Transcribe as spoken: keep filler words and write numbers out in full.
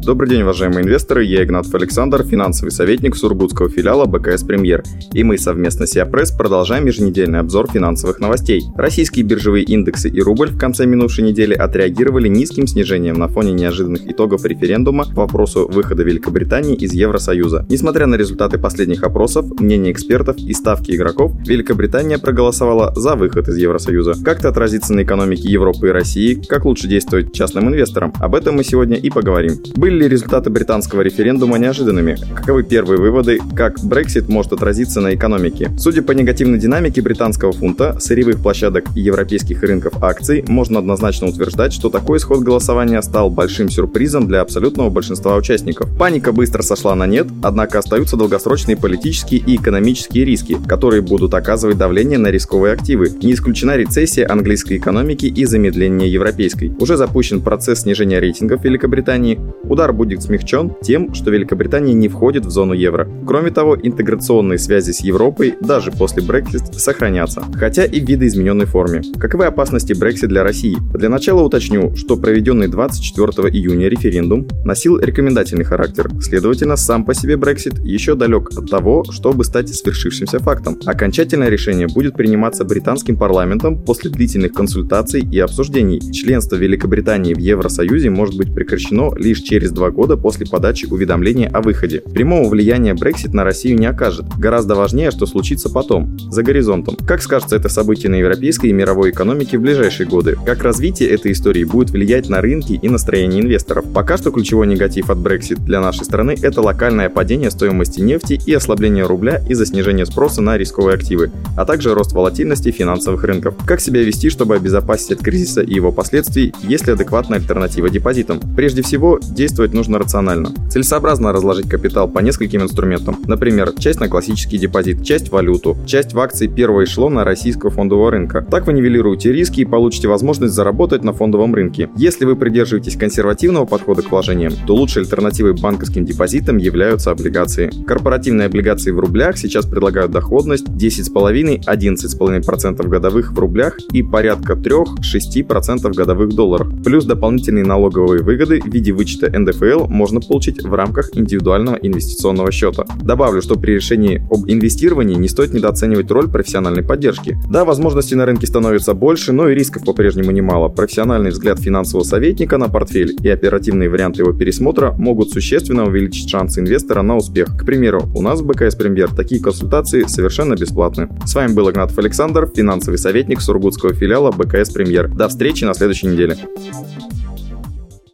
Добрый день, уважаемые инвесторы, я Игнатов Александр, финансовый советник сургутского филиала БКС Премьер, и мы совместно с Япресс продолжаем еженедельный обзор финансовых новостей. Российские биржевые индексы и рубль в конце минувшей недели отреагировали низким снижением на фоне неожиданных итогов референдума по вопросу выхода Великобритании из Евросоюза. Несмотря на результаты последних опросов, мнения экспертов и ставки игроков, Великобритания проголосовала за выход из Евросоюза. Как это отразится на экономике Европы и России? Как лучше действовать частным инвесторам? Об этом мы сегодня и поговорим. Были ли результаты британского референдума неожиданными? Каковы первые выводы? Как Brexit может отразиться на экономике? Судя по негативной динамике британского фунта, сырьевых площадок и европейских рынков акций, можно однозначно утверждать, что такой исход голосования стал большим сюрпризом для абсолютного большинства участников. Паника быстро сошла на нет, однако остаются долгосрочные политические и экономические риски, которые будут оказывать давление на рисковые активы. Не исключена рецессия английской экономики и замедление европейской. Уже запущен процесс снижения рейтингов Великобритании. Удар будет смягчен тем, что Великобритания не входит в зону евро. Кроме того, интеграционные связи с Европой даже после Brexit сохранятся, хотя и в видоизмененной форме. Каковы опасности Brexit для России? Для начала уточню, что проведенный двадцать четвёртого июня референдум носил рекомендательный характер. Следовательно, сам по себе Brexit еще далек от того, чтобы стать свершившимся фактом. Окончательное решение будет приниматься британским парламентом после длительных консультаций и обсуждений. Членство Великобритании в Евросоюзе может быть прекращено лишь через два года после подачи уведомления о выходе. Прямого влияния Brexit на Россию не окажет. Гораздо важнее, что случится потом, за горизонтом. Как скажется это событие на европейской и мировой экономике в ближайшие годы? Как развитие этой истории будет влиять на рынки и настроение инвесторов? Пока что ключевой негатив от Brexit для нашей страны – это локальное падение стоимости нефти и ослабление рубля из-за снижения спроса на рисковые активы, а также рост волатильности финансовых рынков. Как себя вести, чтобы обезопасить от кризиса и его последствий, есть ли адекватная альтернатива депозитам? Прежде всего, действовать нужно рационально. Целесообразно разложить капитал по нескольким инструментам. Например, часть на классический депозит, часть в валюту, часть в акции первого эшелона российского фондового рынка. Так вы нивелируете риски и получите возможность заработать на фондовом рынке. Если вы придерживаетесь консервативного подхода к вложениям, то лучшей альтернативой банковским депозитам являются облигации. Корпоративные облигации в рублях сейчас предлагают доходность десять целых пять десятых - одиннадцать целых пять десятых процентов годовых в рублях и порядка три-шесть процентов годовых в долларах. Плюс дополнительные налоговые выгоды в виде вычета эн дэ эф эл можно получить в рамках индивидуального инвестиционного счета. Добавлю, что при решении об инвестировании не стоит недооценивать роль профессиональной поддержки. Да, возможностей на рынке становится больше, но и рисков по-прежнему немало. Профессиональный взгляд финансового советника на портфель и оперативные варианты его пересмотра могут существенно увеличить шансы инвестора на успех. К примеру, у нас в БКС Премьер такие консультации совершенно бесплатны. С вами был Игнатов Александр, финансовый советник сургутского филиала БКС Премьер. До встречи на следующей неделе.